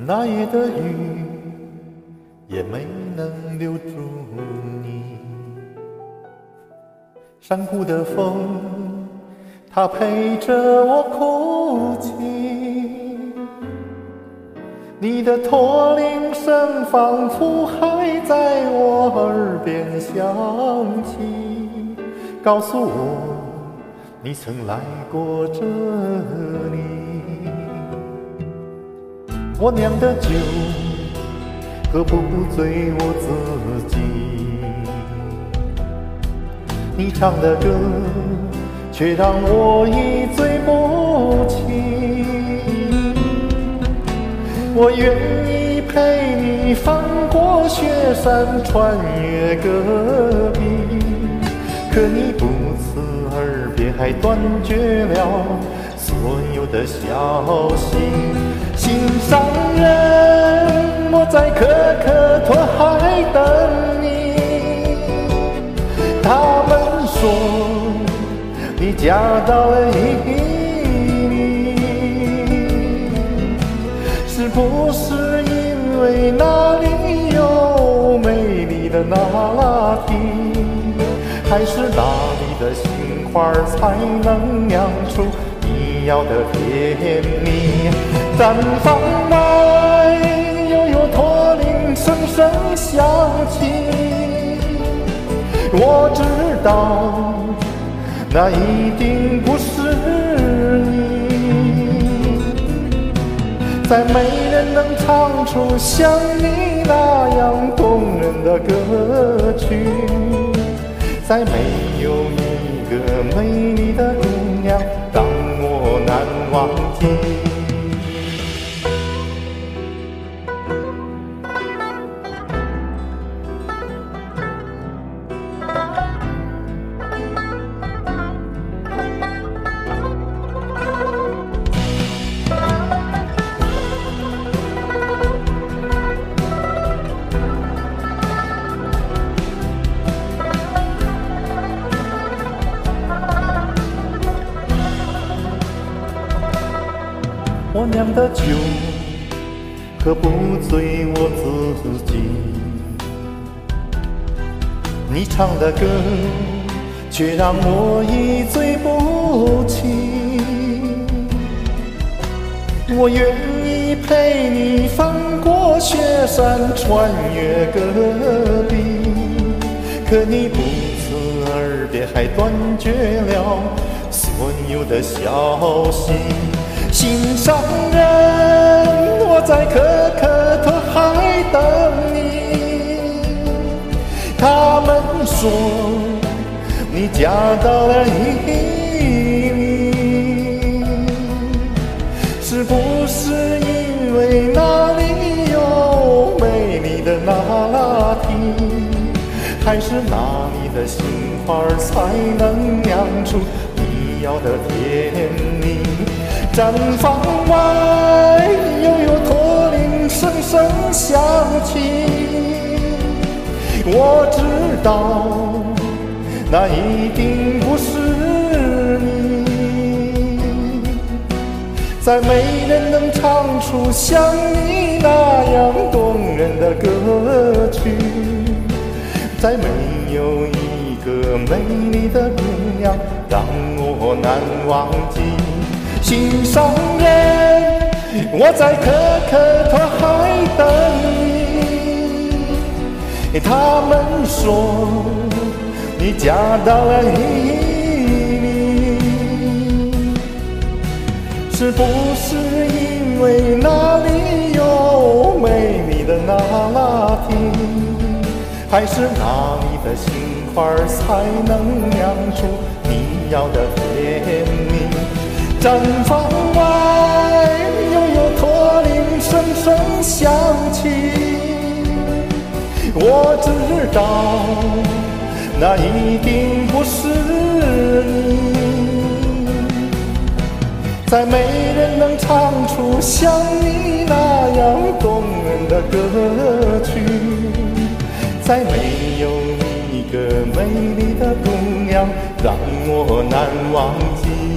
那夜的雨也没能留住你，山谷的风，它陪着我哭泣，你的驼铃声仿佛还在我耳边响起，告诉我你曾来过这里。我酿的酒喝不醉我自己，你唱的歌却让我一醉不起。我愿意陪你翻过雪山，穿越戈壁，可你不辞而别，还断绝了所有的消息。心上人，我在可可托海等你。他们说你嫁到了伊犁，是不是因为那里有美丽的那拉提，还是那里的杏花才能酿出你要的甜蜜？毡房外又有驼铃声声响起，我知道那一定不是你，再没人能唱出像你那样动人的歌曲，再没有一个美丽的姑娘让我难忘记。我酿的酒喝不醉我自己，你唱的歌却让我一醉不起。我愿意陪你翻过雪山，穿越戈壁，可你不辞而别，还断绝了所有的消息。心上人，我在可可托海等你。他们说你嫁到了伊犁，是不是因为那里有美丽的那拉提，还是那里的杏花才能酿出你要的甜蜜？毡房外又有驼铃声声响起，我知道那一定不是你，再没人能唱出像你那样动人的歌曲，再没有一个美丽的姑娘让我难忘记。心上人，我在可可托海等你。他们说你嫁到了伊犁，是不是因为那里有美丽的那拉提，还是那里的杏花才能酿出你要的甜蜜？毡房外又有驼铃声声响起，我知道那一定不是你，再没人能唱出像你那样动人的歌曲，再没有一个美丽的姑娘让我难忘记。